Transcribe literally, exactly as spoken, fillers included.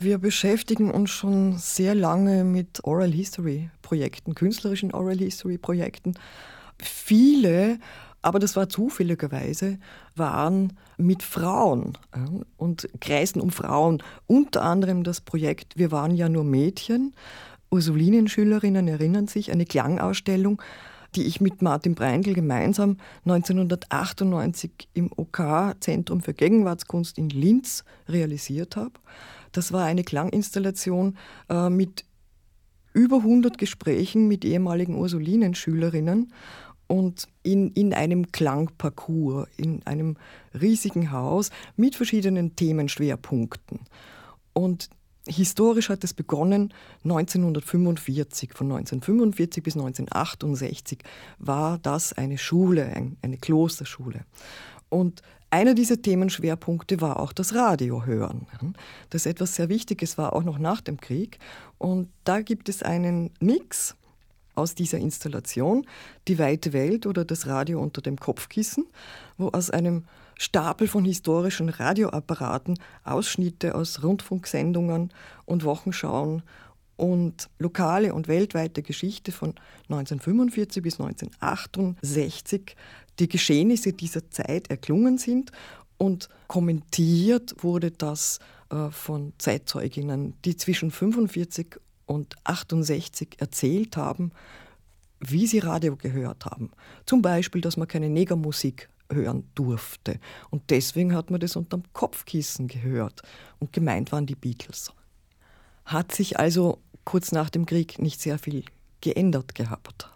Wir beschäftigen uns schon sehr lange mit Oral History Projekten, künstlerischen Oral History Projekten. Viele, aber das war zufälligerweise, waren mit Frauen und kreisten um Frauen. Unter anderem das Projekt Wir waren ja nur Mädchen. Ursulinenschülerinnen erinnern sich, eine Klangausstellung, die ich mit Martin Breindl gemeinsam neunzehnhundertachtundneunzig im O K Zentrum für Gegenwartskunst in Linz realisiert habe. Das war eine Klanginstallation äh, mit über hundert Gesprächen mit ehemaligen Ursulinenschülerinnen und in, in einem Klangparcours, in einem riesigen Haus mit verschiedenen Themenschwerpunkten. Und historisch hat es begonnen neunzehnhundertfünfundvierzig. Von neunzehnhundertfünfundvierzig bis neunzehnhundertachtundsechzig war das eine Schule, eine Klosterschule. Und einer dieser Themenschwerpunkte war auch das Radio hören. Das etwas sehr Wichtiges war, auch noch nach dem Krieg. Und da gibt es einen Mix aus dieser Installation, Die weite Welt oder das Radio unter dem Kopfkissen, wo aus einem Stapel von historischen Radioapparaten Ausschnitte aus Rundfunksendungen und Wochenschauen und lokale und weltweite Geschichte von neunzehnhundertfünfundvierzig bis neunzehnhundertachtundsechzig die Geschehnisse dieser Zeit erklungen sind, und kommentiert wurde das äh, von Zeitzeuginnen, die zwischen fünfundvierzig und achtundsechzig erzählt haben, wie sie Radio gehört haben. Zum Beispiel, dass man keine Negermusik hören durfte. Und deswegen hat man das unterm Kopfkissen gehört. Und gemeint waren die Beatles. Hat sich also kurz nach dem Krieg nicht sehr viel geändert gehabt.